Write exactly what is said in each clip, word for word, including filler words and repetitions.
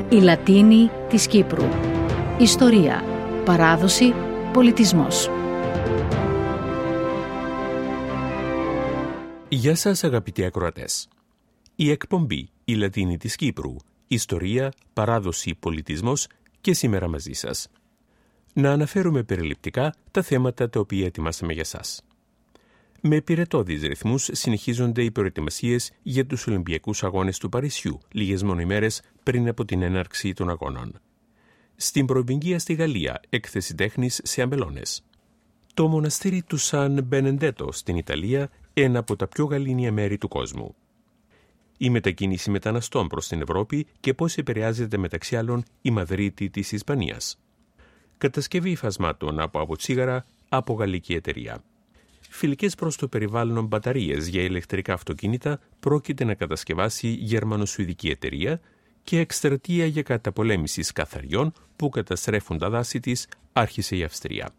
Η Λατίνη της Κύπρου. Ιστορία, παράδοση, πολιτισμός. Γεια σας αγαπητοί ακροατές. Η εκπομπή «Η Λατίνη της Κύπρου. Ιστορία, παράδοση, πολιτισμός» και σήμερα μαζί σας. Να αναφέρουμε περιληπτικά τα θέματα τα οποία ετοιμάσαμε για σας. Με πυρετώδεις ρυθμούς συνεχίζονται οι προετοιμασίες για τους Ολυμπιακούς Αγώνες του Παρισιού, λίγες μόνο ημέρες πριν από την έναρξη των αγώνων. Στην Προβυγγία στη Γαλλία, έκθεση τέχνης σε αμπελώνες. Το μοναστήρι του Σαν Μπενεντέτο στην Ιταλία, ένα από τα πιο γαλήνια μέρη του κόσμου. Η μετακίνηση μεταναστών προς την Ευρώπη και πώς επηρεάζεται μεταξύ άλλων η Μαδρίτη της Ισπανίας. Κατασκευή υφασμάτων από αποτσίγαρα από γαλλική εταιρεία. Φιλικές προς το περιβάλλον μπαταρίες για ηλεκτρικά αυτοκίνητα πρόκειται να κατασκευάσει γερμανο-σουηδική εταιρεία και εκστρατεία για καταπολέμηση σκαθαριών που καταστρέφουν τα δάση της άρχισε η Αυστρία.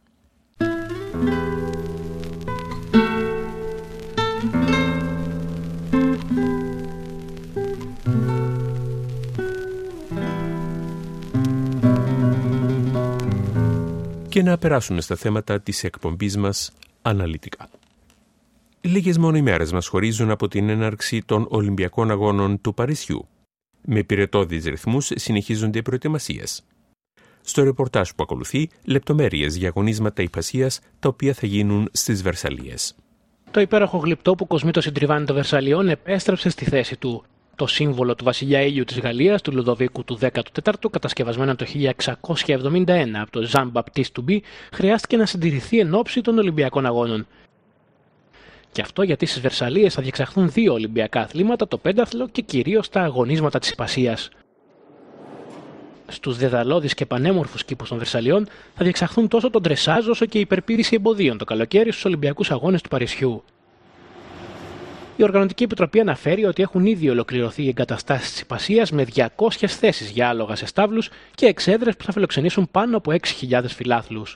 Και να περάσουμε στα θέματα της εκπομπής μας αναλυτικά. Λίγες μόνο ημέρες μας χωρίζουν από την έναρξη των Ολυμπιακών Αγώνων του Παρισιού. Με πυρετώδεις ρυθμούς συνεχίζονται οι προετοιμασίες. Στο ρεπορτάζ που ακολουθεί, λεπτομέρειες για αγωνίσματα υφασίας τα οποία θα γίνουν στις Βερσαλίες. Το υπέροχο γλυπτό που κοσμεί το συντριβάνι των Βερσαλιών επέστρεψε στη θέση του. Το σύμβολο του βασιλιά Ήλιου της Γαλλίας, του Λουδοβίκου του δέκατου τέταρτου, κατασκευασμένο το χίλια εξακόσια εβδομήντα ένα από τον Ζαν Μπαπτίστ Τουμπί, χρειάστηκε να συντηρηθεί εν ώψη των Ολυμπιακών Αγώνων. Και αυτό γιατί στις Βερσαλίες θα διεξαχθούν δύο Ολυμπιακά αθλήματα, το πένταθλο και κυρίως τα αγωνίσματα της Ιππασίας. Στους δεδαλώδεις και πανέμορφους κήπους των Βερσαλιών θα διεξαχθούν τόσο το ντρεσάζ όσο και η υπερπήδηση εμποδίων το καλοκαίρι στους Ολυμπιακούς Αγώνες του Παρισιού. Η Οργανωτική Επιτροπή αναφέρει ότι έχουν ήδη ολοκληρωθεί οι εγκαταστάσεις της Ιππασίας με διακόσιες θέσεις για άλογα σε στάβλους και εξέδρες που θα φιλοξενήσουν πάνω από έξι χιλιάδες φιλάθλους.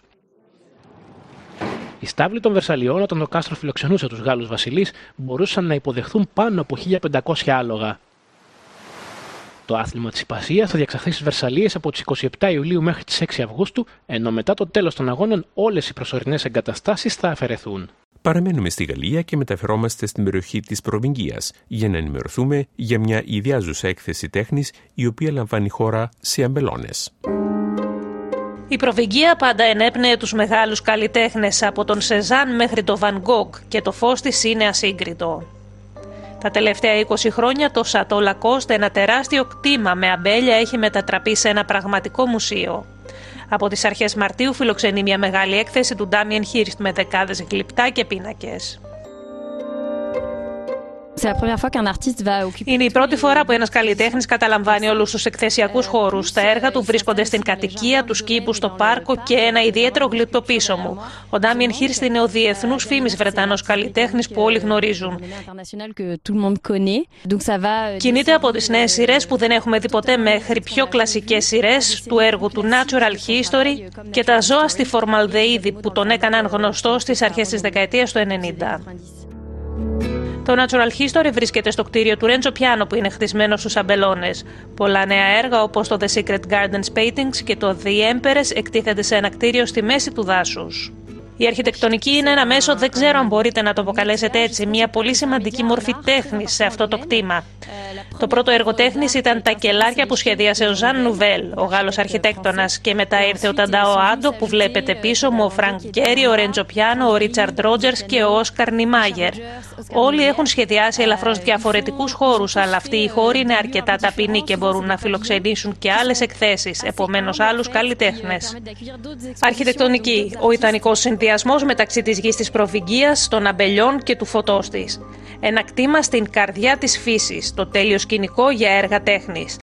Οι στάβλοι των Βερσαλιών, όταν το κάστρο φιλοξενούσε τους Γάλλους βασιλείς, μπορούσαν να υποδεχθούν πάνω από χίλια πεντακόσια άλογα. Το άθλημα της Ιππασίας θα διεξαχθεί στις Βερσαλίες από τις είκοσι επτά Ιουλίου μέχρι τις έξι Αυγούστου, ενώ μετά το τέλος των αγώνων όλες οι προσωρινές εγκαταστάσεις θα αφαιρεθούν. Παραμένουμε στη Γαλλία και μεταφερόμαστε στην περιοχή της Προβυγγίας για να ενημερωθούμε για μια ιδιάζουσα έκθεση τέχνης η οποία λαμβάνει χώρα σε αμπελώνες. Η Προβυγγία πάντα ενέπνεε τους μεγάλους καλλιτέχνες από τον Σεζάν μέχρι το Βαν Γκόγκ και το φως της είναι ασύγκριτο. Τα τελευταία είκοσι χρόνια το Σατό Λακόστ, ένα τεράστιο κτήμα με αμπέλια, έχει μετατραπεί σε ένα πραγματικό μουσείο. Από τις αρχές Μαρτίου φιλοξενεί μια μεγάλη έκθεση του Ντάμιεν Χίρστ με δεκάδες γλυπτά και πίνακες. Είναι η πρώτη φορά που ένας καλλιτέχνης καταλαμβάνει όλους τους εκθεσιακούς χώρους. Τα έργα του βρίσκονται στην κατοικία, τους κήπους, στο πάρκο και ένα ιδιαίτερο γλυπτό πίσω μου. Ο Ντάμιεν Χίρστ είναι ο διεθνούς φήμης Βρετανός καλλιτέχνης που όλοι γνωρίζουν. Κινείται από τις νέες σειρές που δεν έχουμε δει ποτέ μέχρι πιο κλασικές σειρές του έργου του Natural History και τα ζώα στη φορμαλδεΐδη που τον έκαναν γνωστό στις αρχές της δεκαετίας του ενενήντα. Το Natural History βρίσκεται στο κτίριο του Ρέντζο Πιάνο που είναι χτισμένο στους αμπελώνες. Πολλά νέα έργα όπως το The Secret Gardens Paintings και το The Empress εκτίθενται σε ένα κτίριο στη μέση του δάσους. Η αρχιτεκτονική είναι ένα μέσο, δεν ξέρω αν μπορείτε να το αποκαλέσετε έτσι, μια πολύ σημαντική μορφή τέχνης σε αυτό το κτήμα. Το πρώτο έργο τέχνης ήταν τα κελάρια που σχεδίασε ο Ζαν Νουβέλ, ο Γάλλος αρχιτέκτονας, και μετά ήρθε ο Ταντάο Άντο που βλέπετε πίσω μου, ο Φρανκ Γκέρι, ο Ρέντζο Πιάνο, ο Ρίτσαρντ Ρότζερς και ο Όσκαρ Νιμάγερ. Όλοι έχουν σχεδιάσει ελαφρώς διαφορετικούς χώρους, αλλά αυτοί οι χώροι είναι αρκετά ταπεινοί και μπορούν να φιλοξενήσουν και άλλες εκθέσεις, επομένως άλλους καλλιτέχνες. Αρχιτεκτονική, ο ιδανικός συνδυασμός μεταξύ της γης της Προβυγγίας, των αμπελιών και του φωτός της. Ένα κτήμα στην καρδιά της φύσης, το τέλειο σκηνικό για έργα τέχνης.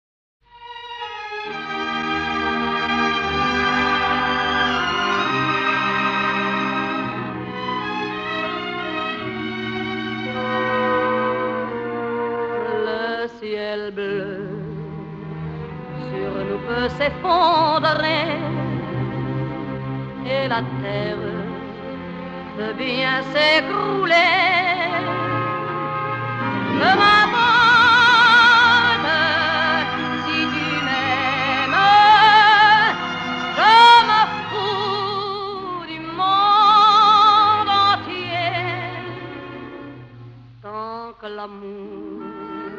Et la terre peut bien s'écrouler. Je m'abandonne si tu m'aimes. que l'amour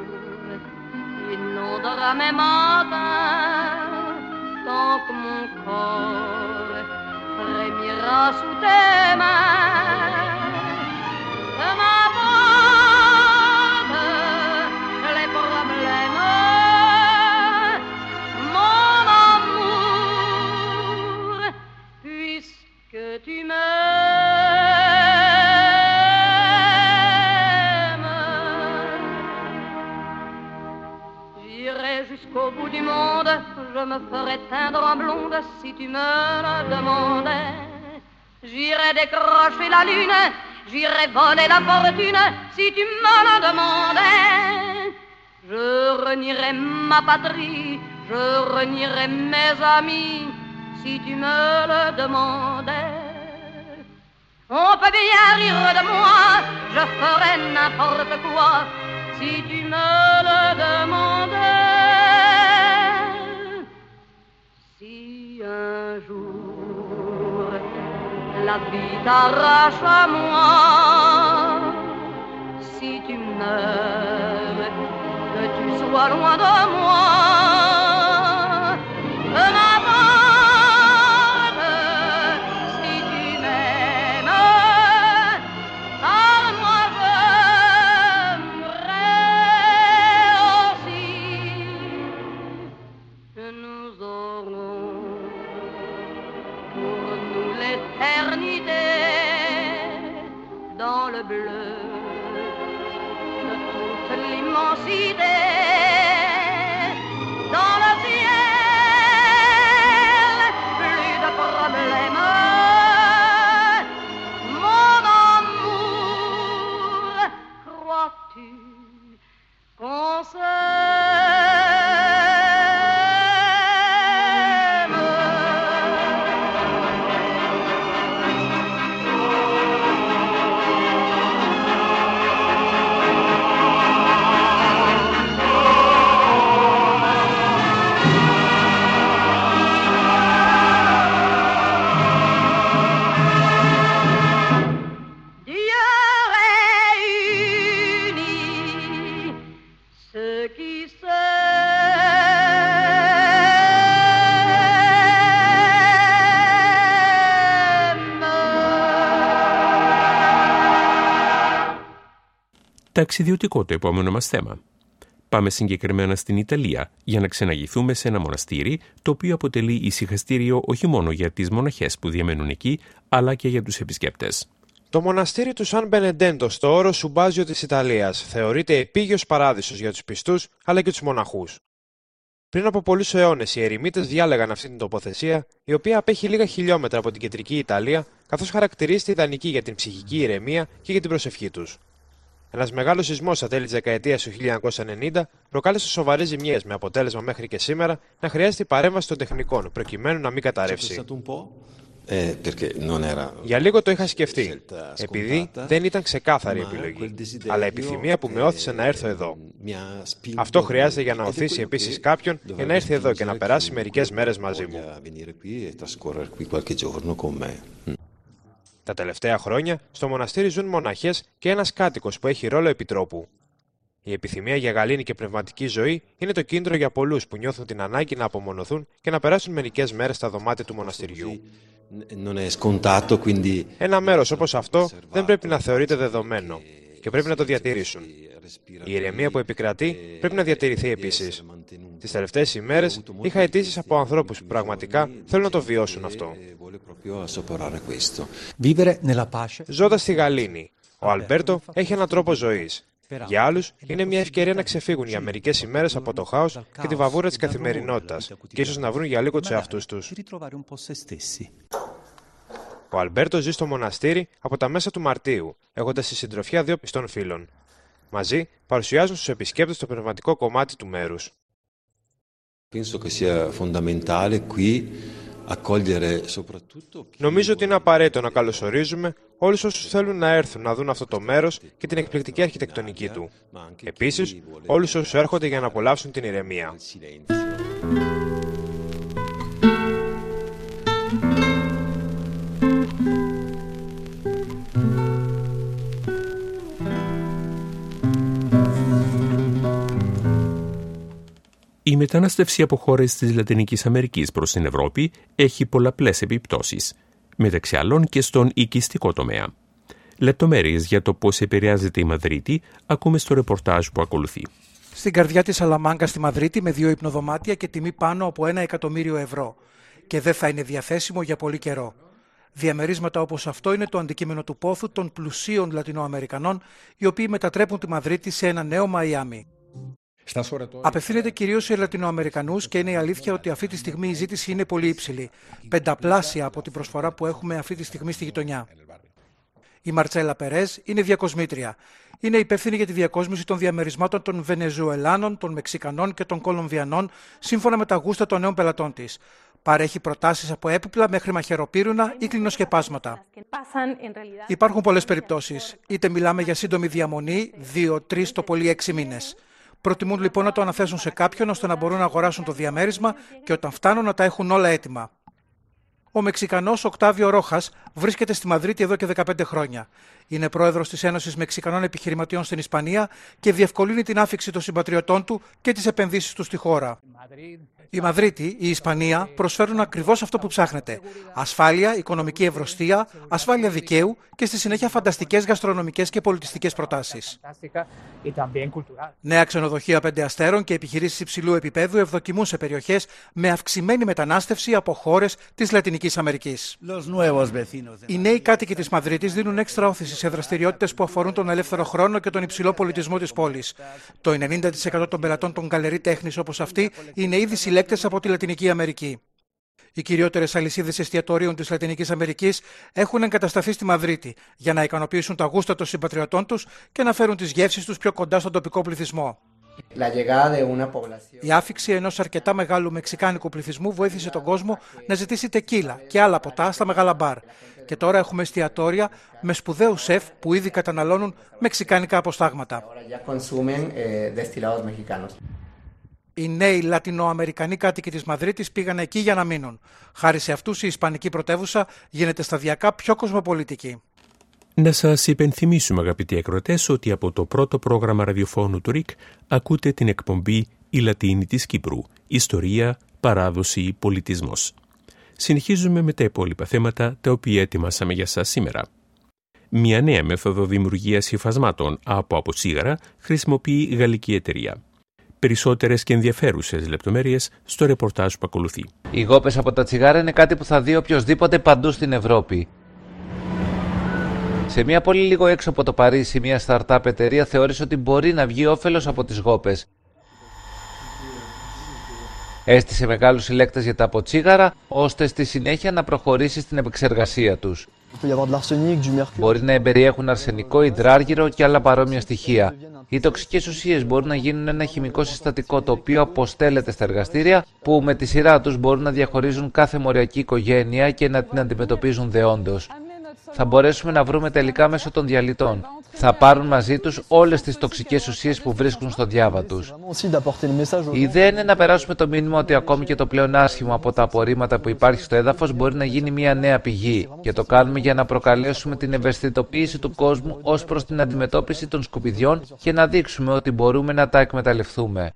inondera mes matins, tant que mon corps frémira sous tes mains. De ma porte les problèmes, mon amour, puisque tu m'aimes. J'irai jusqu'au bout du monde, je me ferai teindre en blonde si tu me le demandais. J'irai décrocher la lune, j'irai voler la fortune si tu me le demandais. Je renierai ma patrie, je renierai mes amis si tu me le demandais. On peut bien rire de moi, je ferai n'importe quoi si tu me le demandais. Si un jour la vie t'arrache à moi, si tu meurs, que tu sois loin de moi, que m'importe si tu m'aimes, car moi j'aimerais aussi que nous aurons pour nous l'éternité dans le bleu de toute l'immensité, dans le ciel, plus de problèmes. Mon amour, crois-tu qu'on s'aime? Dieu réunit ceux qui s'aiment. Ταξιδιωτικό το επόμενο μας θέμα. Πάμε συγκεκριμένα στην Ιταλία για να ξεναγηθούμε σε ένα μοναστήρι το οποίο αποτελεί ησυχαστήριο όχι μόνο για τις μοναχές που διαμένουν εκεί, αλλά και για τους επισκέπτες. Το μοναστήρι του Σαν Μπενεντέντο στο όρο Σουμπάζιο της Ιταλίας θεωρείται επίγειος παράδεισος για τους πιστούς αλλά και τους μοναχούς. Πριν από πολλούς αιώνες οι ερημίτες διάλεγαν αυτή την τοποθεσία, η οποία απέχει λίγα χιλιόμετρα από την κεντρική Ιταλία, καθώς χαρακτηρίζεται ιδανική για την ψυχική ηρεμία και για την προσευχή τους. Ένας μεγάλος σεισμός στα τέλη της δεκαετίας του χίλια εννιακόσια ενενήντα προκάλεσε σοβαρές ζημιές, με αποτέλεσμα μέχρι και σήμερα να χρειάζεται η παρέμβαση των τεχνικών προκειμένου να μην καταρρεύσει. Για λίγο το είχα σκεφτεί, επειδή δεν ήταν ξεκάθαρη επιλογή, αλλά επιθυμία που με όθησε να έρθω εδώ. Αυτό χρειάζεται για να οθήσει επίσης κάποιον για να έρθει εδώ και να περάσει μερικές μέρες μαζί μου. Τα τελευταία χρόνια στο μοναστήρι ζουν μοναχές και ένας κάτοικος που έχει ρόλο επιτρόπου. Η επιθυμία για γαλήνη και πνευματική ζωή είναι το κίνητρο για πολλούς που νιώθουν την ανάγκη να απομονωθούν και να περάσουν μερικές μέρες στα δωμάτια του μοναστηριού. Ένα μέρος όπως αυτό δεν πρέπει να θεωρείται δεδομένο και πρέπει να το διατηρήσουν. Η ηρεμία που επικρατεί πρέπει να διατηρηθεί επίσης. Τις τελευταίες ημέρες είχα αιτήσεις από ανθρώπους που πραγματικά θέλουν να το βιώσουν αυτό. Ζώντας στη γαλήνη, ο Αλμπέρτο έχει έναν τρόπο ζωής. Για άλλους είναι μια ευκαιρία να ξεφύγουν για μερικές ημέρες από το χάος και τη βαβούρα της καθημερινότητας και ίσως να βρουν για λίγο τους εαυτούς τους. Ο Αλμπέρτο ζει στο μοναστήρι από τα μέσα του Μαρτίου, έχοντας στη συντροφιά δύο πιστών φίλων. Μαζί παρουσιάζουν στους επισκέπτες το πνευματικό κομμάτι του μέρους. Νομίζω ότι είναι απαραίτητο να καλωσορίζουμε όλους όσους θέλουν να έρθουν να δουν αυτό το μέρος και την εκπληκτική αρχιτεκτονική του. Επίσης, όλους όσους έρχονται για να απολαύσουν την ηρεμία. μετανάστευση από χώρες της Λατινικής Αμερικής προς την Ευρώπη έχει πολλαπλές επιπτώσεις, μεταξύ άλλων και στον οικιστικό τομέα. Λεπτομέρειες για το πώς επηρεάζεται η Μαδρίτη ακούμε στο ρεπορτάζ που ακολουθεί. Στην καρδιά της Σαλαμάνκα στη Μαδρίτη με δύο υπνοδωμάτια και τιμή πάνω από ένα εκατομμύριο ευρώ. Και δεν θα είναι διαθέσιμο για πολύ καιρό. Διαμερίσματα όπως αυτό είναι το αντικείμενο του πόθου των πλουσίων Λατινοαμερικανών, οι οποίοι μετατρέπουν τη Μαδρίτη σε ένα νέο Μαϊάμι. Απευθύνεται κυρίως σε Λατινοαμερικανούς και είναι η αλήθεια ότι αυτή τη στιγμή η ζήτηση είναι πολύ υψηλή. Πενταπλάσια από την προσφορά που έχουμε αυτή τη στιγμή στη γειτονιά. Η Μαρτσέλα Περέζ είναι διακοσμήτρια. Είναι υπεύθυνη για τη διακόσμηση των διαμερισμάτων των Βενεζουελάνων, των Μεξικανών και των Κολομβιανών, σύμφωνα με τα γούστα των νέων πελατών της. Παρέχει προτάσεις από έπιπλα μέχρι μαχαιροπύρουνα ή κλινοσκεπάσματα. Υπάρχουν πολλές περιπτώσεις. Είτε μιλάμε για σύντομη διαμονή, δύο, τρεις, το πολύ έξι μήνες. Προτιμούν λοιπόν να το αναθέσουν σε κάποιον ώστε να μπορούν να αγοράσουν το διαμέρισμα και όταν φτάνουν να τα έχουν όλα έτοιμα. Ο Μεξικανός Οκτάβιο Ρόχας βρίσκεται στη Μαδρίτη εδώ και δεκαπέντε χρόνια. Είναι πρόεδρος της Ένωσης Μεξικανών Επιχειρηματιών στην Ισπανία και διευκολύνει την άφιξη των συμπατριωτών του και τις επενδύσεις του στη χώρα. Η Μαδρίτη, η Ισπανία προσφέρουν ακριβώς αυτό που ψάχνετε. Ασφάλεια, οικονομική ευρωστία, ασφάλεια δικαίου και στη συνέχεια φανταστικές γαστρονομικές και πολιτιστικές προτάσεις. Νέα ξενοδοχεία πέντε αστέρων και επιχειρήσεις υψηλού επίπεδου ευδοκιμούν σε περιοχές με αυξημένη μετανάστευση από χώρες της Λατινικής Αμερικής. Οι νέοι κάτοικοι της Μαδρίτης δίνουν έξτρα όθηση σε δραστηριότητες που αφορούν τον ελεύθερο χρόνο και τον υψηλό πολιτισμό της πόλης. Το ενενήντα τοις εκατό των πελατών των γκαλερί τέχνης όπως αυτή είναι ήδη συλλέκτες από τη Λατινική Αμερική. Οι κυριότερες αλυσίδες εστιατορίων της Λατινικής Αμερικής έχουν εγκατασταθεί στη Μαδρίτη για να ικανοποιήσουν τα γούστα των συμπατριωτών τους και να φέρουν τις γεύσεις τους πιο κοντά στον τοπικό πληθυσμό. Η άφιξη ενός αρκετά μεγάλου μεξικάνικου πληθυσμού βοήθησε τον κόσμο να ζητήσει τεκίλα και άλλα ποτά στα μεγάλα μπαρ. Και τώρα έχουμε εστιατόρια με σπουδαίους σεφ που ήδη καταναλώνουν μεξικάνικα αποστάγματα. Οι νέοι Λατινοαμερικανοί κάτοικοι της Μαδρίτης πήγαν εκεί για να μείνουν. Χάρη σε αυτούς η ισπανική πρωτεύουσα γίνεται σταδιακά πιο κοσμοπολιτική. Να σας υπενθυμίσουμε, αγαπητοί ακροατές, ότι από το πρώτο πρόγραμμα ραδιοφώνου του ΡΙΚ ακούτε την εκπομπή «Η Λατίνη της Κύπρου. Ιστορία, παράδοση, πολιτισμός». Συνεχίζουμε με τα υπόλοιπα θέματα τα οποία ετοιμάσαμε για σας σήμερα. Μια νέα μέθοδο δημιουργίας υφασμάτων από αποτσίγαρα χρησιμοποιεί η γαλλική εταιρεία. Περισσότερες και ενδιαφέρουσες λεπτομέρειες στο ρεπορτάζ που ακολουθεί. Οι γόπες από τα τσιγάρα είναι κάτι που θα δει οποιοσδήποτε παντού στην Ευρώπη. Σε μια πόλη λίγο έξω από το Παρίσι, μια startup εταιρεία θεώρησε ότι μπορεί να βγει όφελος από τις γόπες. Έστησε μεγάλους συλλέκτες για τα αποτσίγαρα, ώστε στη συνέχεια να προχωρήσει στην επεξεργασία τους. Μπορεί να εμπεριέχουν αρσενικό, υδράργυρο και άλλα παρόμοια στοιχεία. Οι τοξικές ουσίες μπορούν να γίνουν ένα χημικό συστατικό το οποίο αποστέλλεται στα εργαστήρια, που με τη σειρά τους μπορούν να διαχωρίζουν κάθε μοριακή οικογένεια και να την αντιμετωπίζουν δεόντως. Θα μπορέσουμε να βρούμε τελικά μέσω των διαλυτών. Θα πάρουν μαζί τους όλες τις τοξικές ουσίες που βρίσκουν στο διάβα τους. Η ιδέα είναι να περάσουμε το μήνυμα ότι ακόμη και το πλέον άσχημο από τα απορρίμματα που υπάρχει στο έδαφος μπορεί να γίνει μια νέα πηγή. Και το κάνουμε για να προκαλέσουμε την ευαισθητοποίηση του κόσμου ως προς την αντιμετώπιση των σκουπιδιών και να δείξουμε ότι μπορούμε να τα εκμεταλλευτούμε.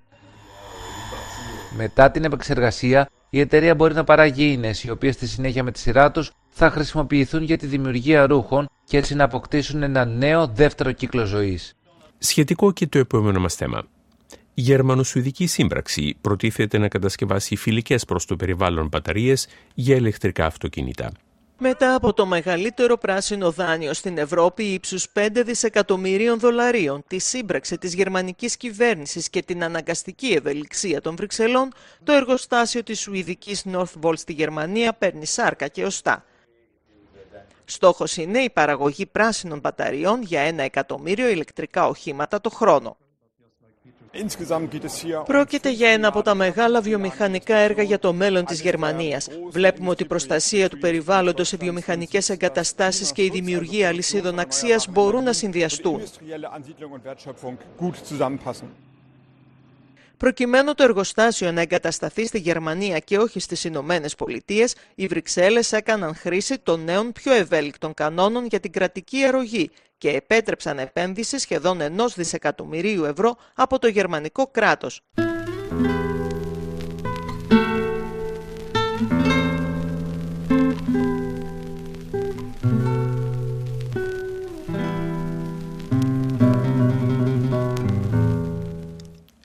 Μετά την επεξεργασία, η εταιρεία μπορεί να παράγει ίνες, οι οποίες στη συνέχεια με τη σειρά τους θα χρησιμοποιηθούν για τη δημιουργία ρούχων και έτσι να αποκτήσουν ένα νέο δεύτερο κύκλο ζωής. Σχετικό και το επόμενο μας θέμα. Η Γερμανο-Σουηδική Σύμπραξη προτίθεται να κατασκευάσει φιλικές προς το περιβάλλον μπαταρίες για ηλεκτρικά αυτοκίνητα. Μετά από το μεγαλύτερο πράσινο δάνειο στην Ευρώπη ύψους πέντε δισεκατομμυρίων δολαρίων, τη σύμπραξη της γερμανικής κυβέρνησης και την αναγκαστική ευελιξία των Βρυξελών, το εργοστάσιο της Σουηδικής Northvolt στη Γερμανία παίρνει σάρκα και οστά. Στόχος είναι η παραγωγή πράσινων μπαταριών για ένα εκατομμύριο ηλεκτρικά οχήματα το χρόνο. Πρόκειται για ένα από τα μεγάλα βιομηχανικά έργα για το μέλλον της Γερμανίας. Βλέπουμε ότι η προστασία του περιβάλλοντος σε βιομηχανικές εγκαταστάσεις και η δημιουργία αλυσίδων αξίας μπορούν να συνδυαστούν. Προκειμένου το εργοστάσιο να εγκατασταθεί στη Γερμανία και όχι στις Ηνωμένες Πολιτείες, οι Βρυξέλλες έκαναν χρήση των νέων πιο ευέλικτων κανόνων για την κρατική αρρωγή και επέτρεψαν επένδυση σχεδόν ενός δισεκατομμυρίου ευρώ από το γερμανικό κράτος.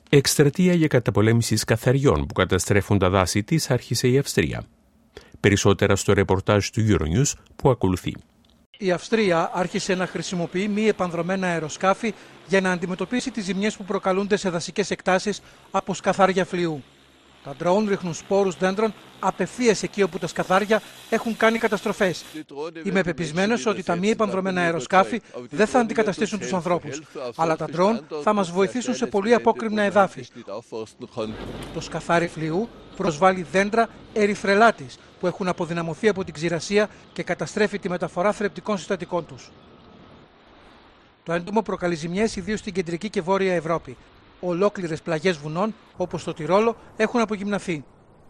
Εκστρατεία για καταπολέμηση καθαριών που καταστρέφουν τα δάση της άρχισε η Αυστρία. Περισσότερα στο ρεπορτάζ του Euronews που ακολουθεί. Η Αυστρία άρχισε να χρησιμοποιεί μη επανδρομένα αεροσκάφη για να αντιμετωπίσει τις ζημιές που προκαλούνται σε δασικές εκτάσεις από σκαθάρια φλοιού. Τα ντρόουν ρίχνουν σπόρους δέντρων απευθείας εκεί όπου τα σκαθάρια έχουν κάνει καταστροφές. Είμαι πεπισμένος ότι τα μη επανδρομένα αεροσκάφη δεν θα αντικαταστήσουν τους ανθρώπους, αλλά τα ντρόουν θα μας βοηθήσουν σε πολύ απόκρημνα εδάφη. Το σκαθάρι φλοιού προσβάλλει δέντρα ερυθρελάτης που έχουν αποδυναμωθεί από την ξηρασία και καταστρέφει τη μεταφορά θρεπτικών συστατικών τους. Το έντομο προκαλεί ζημιές ιδίως στην κεντρική και βόρεια Ευρώπη. Ολόκληρες πλαγιές βουνών, όπως το Τυρόλο, έχουν απογυμναθεί.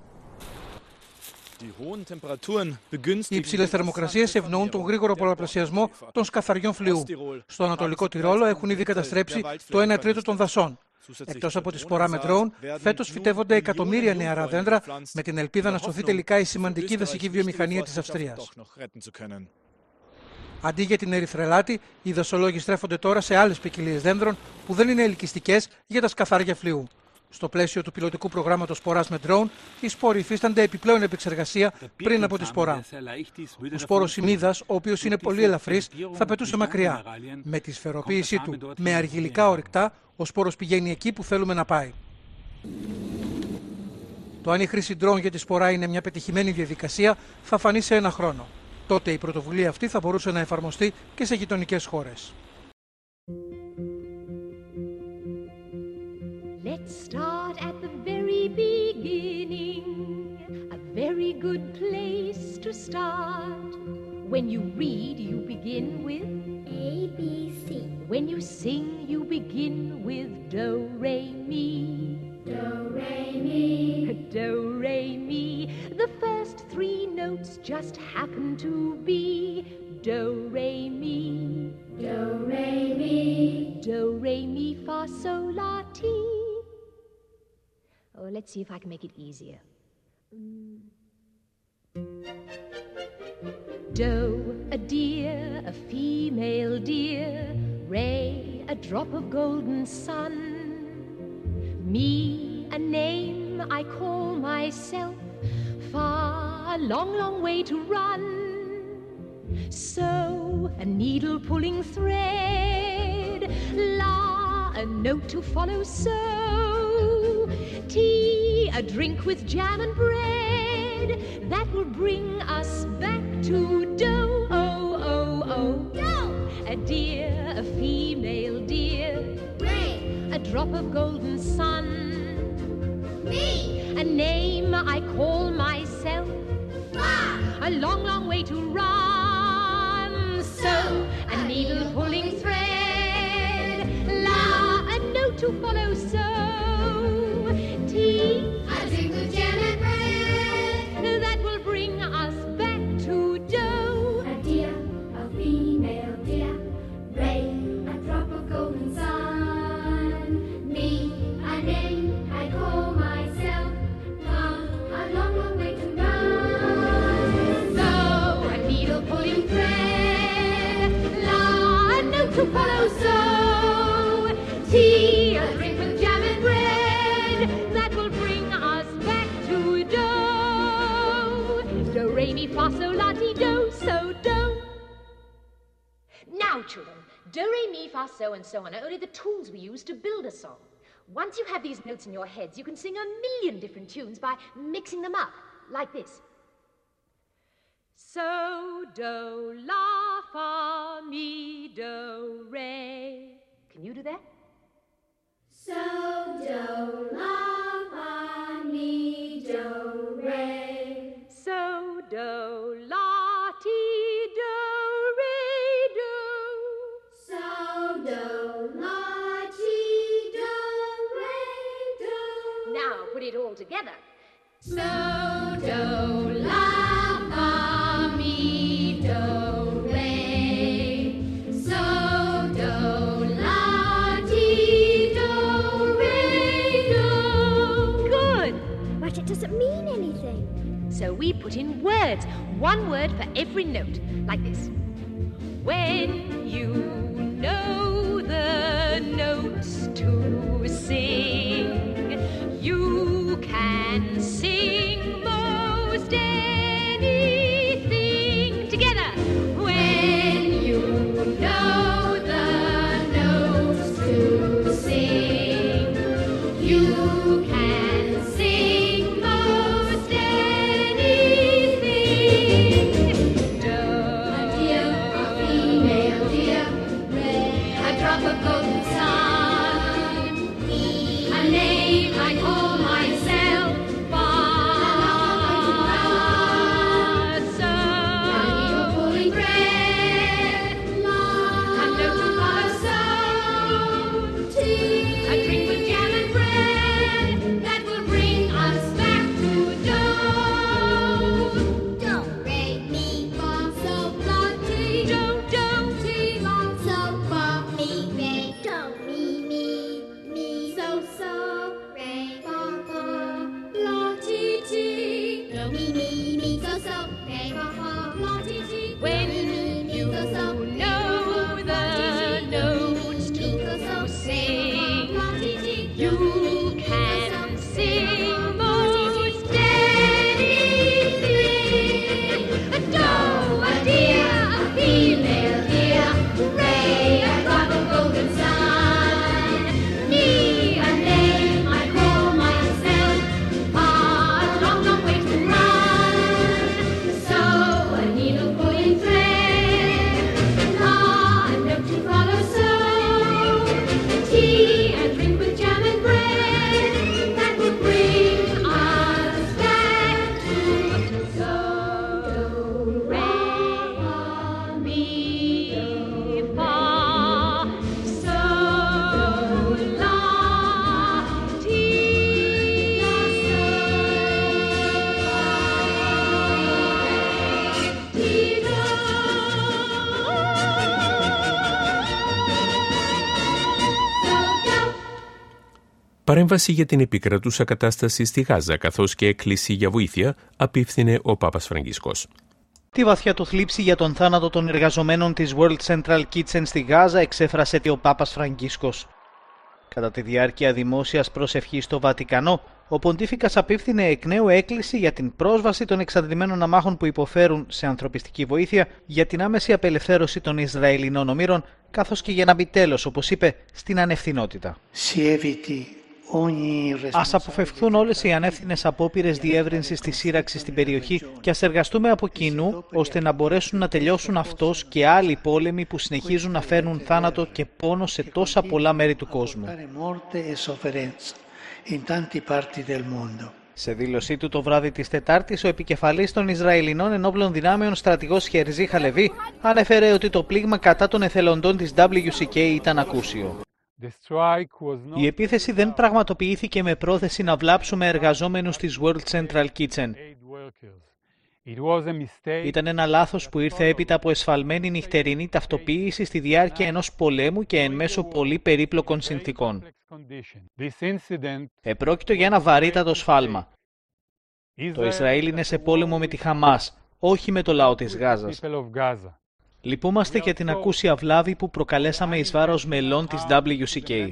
Οι υψηλές θερμοκρασίες ευνοούν τον γρήγορο πολλαπλασιασμό των σκαθαριών φλοιού. Στο Ανατολικό Τυρόλο έχουν ήδη καταστρέψει το ένα τρίτο των δασών. Εκτός από τη σπορά με ντρόουν, φέτος φυτεύονται εκατομμύρια νεαρά δέντρα με την ελπίδα να σωθεί τελικά η σημαντική δασική βιομηχανία της Αυστρίας. Αντί για την ερυθρελάτη, οι δασολόγοι στρέφονται τώρα σε άλλες ποικιλίες δέντρων που δεν είναι ελκυστικές για τα σκαθάρια φλοιού. Στο πλαίσιο του πιλωτικού προγράμματος σποράς με ντρόουν, οι σπόροι υφίστανται επιπλέον επεξεργασία πριν από τη σπορά. Ο σπόρος ημίδας, ο οποίος είναι πολύ ελαφρύς, θα πετούσε μακριά. Με τη σφαιροποίησή του με αργυλικά ορυκτά, ο σπόρος πηγαίνει εκεί που θέλουμε να πάει. Το αν η χρήση ντρόουν για τη σπορά είναι μια πετυχημένη διαδικασία θα φανεί σε ένα χρόνο. Τότε η πρωτοβουλία αυτή θα μπορούσε να εφαρμοστεί και σε γειτονικές χώρες. Let's start at the very beginning. A very good place to start. When you read, you begin with A, B, C. When you sing, you begin with Do, Re, Mi. Do, Re, Mi. Do, Re, Mi. The first three notes just happen to be Do, Re, Mi. Do, Re, Mi. Do, Re, Mi, Fa, Sol, La, Ti. Oh, let's see if I can make it easier. Mm. Do, a deer, a female deer. Re, a drop of golden sun. Mi, a name I call myself. Fa, a long, long way to run. So, a needle pulling thread. La, a note to follow. So, tea, a drink with jam and bread. That will bring us back to do, oh, oh, oh. Do. A deer, a female deer. Ray. A drop of golden sun. Me. A name I call myself. Ah. A long, long way to run. So, a needle pulling thread. La, a note to follow. So, tea, a drink with jam and bread. That will bring us back to dough. A deer, a female deer. Ray, a drop of golden sun. Me, a name I call myself. Come, a long, long way to run. So, a needle pulling thread. La, a note to follow. So, tea, a drink with jam and bread. That will bring us back to dough. Do, re, mi, fa, sol, la, ti, do, so, do. Now, children, do, re, mi, fa, so, and so on are only the tools we use to build a song. Once you have these notes in your heads, you can sing a million different tunes by mixing them up, like this. So, do, la, fa, mi, do, re. Can you do that? So, do, la, fa, mi, do, re. So, do, la, ti, do, re, do. So, do, la, ti, do, re, do. Now, put it all together. So, do, la, fa, mi, do, re. So, do, la, ti, do, re, do. Good. But it doesn't mean anything. So we put in words, one word for every note, like this. When you know the notes to sing, sing. You can sing most anything. A doe, a deer, a female deer, ray across the golden sun. Me, a name I call myself, ah, a long, long way to run. So a needle pulling thread, ah, a note to follow so. Tea and drink with jam and bread, that will bring us back to so re mi fa so la ti ti do. Παρέμβαση για την επικρατούσα κατάσταση στη Γάζα, καθώς και έκκληση για βοήθεια, απίφθινε ο Πάπας Φραγκίσκος. Τη βαθιά του θλίψη για τον θάνατο των εργαζομένων της World Central Kitchen στη Γάζα εξέφρασε και ο Πάπας Φραγκίσκος. Κατά τη διάρκεια δημόσιας προσευχής στο Βατικανό, ο Ποντίφικας απίφθινε εκ νέου έκκληση για την πρόσβαση των εξαντλημένων αμάχων που υποφέρουν σε ανθρωπιστική βοήθεια, για την άμεση απελευθέρωση των Ισραηλινών ομήρων, καθώς και για να μπει τέλος, όπως είπε, στην ανευθυνότητα. Ας αποφευχθούν όλες οι ανεύθυνες απόπειρες διεύρυνσης της σύραξης στην περιοχή και ας εργαστούμε από κοινού ώστε να μπορέσουν να τελειώσουν αυτός και άλλοι πόλεμοι που συνεχίζουν να φέρνουν θάνατο και πόνο σε τόσα πολλά μέρη του κόσμου. Σε δήλωσή του το βράδυ της Τετάρτης, ο επικεφαλής των Ισραηλινών ενόπλων δυνάμεων, στρατηγός Χερζή Χαλεβί, ανέφερε ότι το πλήγμα κατά των εθελοντών της ντάμπλιου σι κέι ήταν ακούσιο. Η επίθεση δεν πραγματοποιήθηκε με πρόθεση να βλάψουμε εργαζόμενους της World Central Kitchen. Ήταν ένα λάθος που ήρθε έπειτα από εσφαλμένη νυχτερινή ταυτοποίηση στη διάρκεια ενός πολέμου και εν μέσω πολύ περίπλοκων συνθήκων. Επρόκειτο για ένα βαρύτατο σφάλμα. Το Ισραήλ είναι σε πόλεμο με τη Χαμάς, όχι με το λαό της Γάζας. Λυπούμαστε για την ακούσια βλάβη που προκαλέσαμε εις βάρος μελών της ντάμπλιου σι κέι.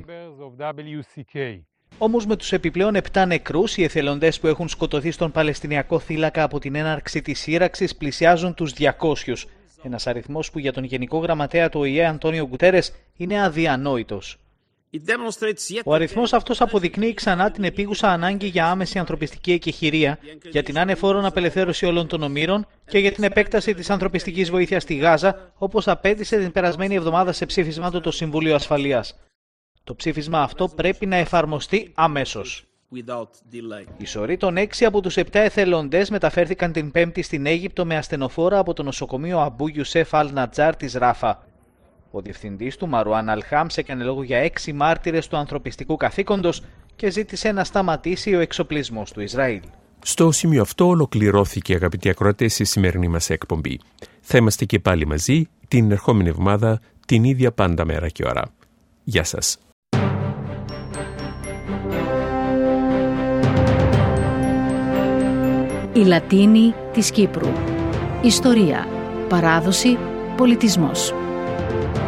Όμως με τους επιπλέον επτά νεκρούς, οι εθελοντές που έχουν σκοτωθεί στον Παλαιστινιακό θύλακα από την έναρξη της σύραξης πλησιάζουν τους διακόσιους, ένας αριθμός που για τον Γενικό Γραμματέα του Ο Η Ε Αντώνιο Γκουτέρες είναι αδιανόητος. Ο αριθμός αυτός αποδεικνύει ξανά την επίγουσα ανάγκη για άμεση ανθρωπιστική εκεχηρία, για την ανεφόρον απελευθέρωση όλων των ομήρων και για την επέκταση της ανθρωπιστικής βοήθειας στη Γάζα, όπως απέτησε την περασμένη εβδομάδα σε ψήφισμα του το Συμβούλιο Ασφαλείας. Το ψήφισμα αυτό πρέπει να εφαρμοστεί αμέσως. Οι σωροί των έξι από τους επτά εθελοντές μεταφέρθηκαν την Πέμπτη στην Αίγυπτο με ασθενοφόρα από το νοσοκομείο Αμπού Ιουσέφ Αλ Νατζάρ της Ράφα. Ο διευθυντής του, Μαρουάν Αλχάμς, έκανε λόγο για έξι μάρτυρες του ανθρωπιστικού καθήκοντος και ζήτησε να σταματήσει ο εξοπλισμός του Ισραήλ. Στο σημείο αυτό ολοκληρώθηκε, αγαπητοί ακροατές, η σημερινή μας εκπομπή. Θα είμαστε και πάλι μαζί την ερχόμενη εβδομάδα, την ίδια πάντα μέρα και ώρα. Γεια σας. Η Λατίνη της Κύπρου. Ιστορία, παράδοση, πολιτισμός.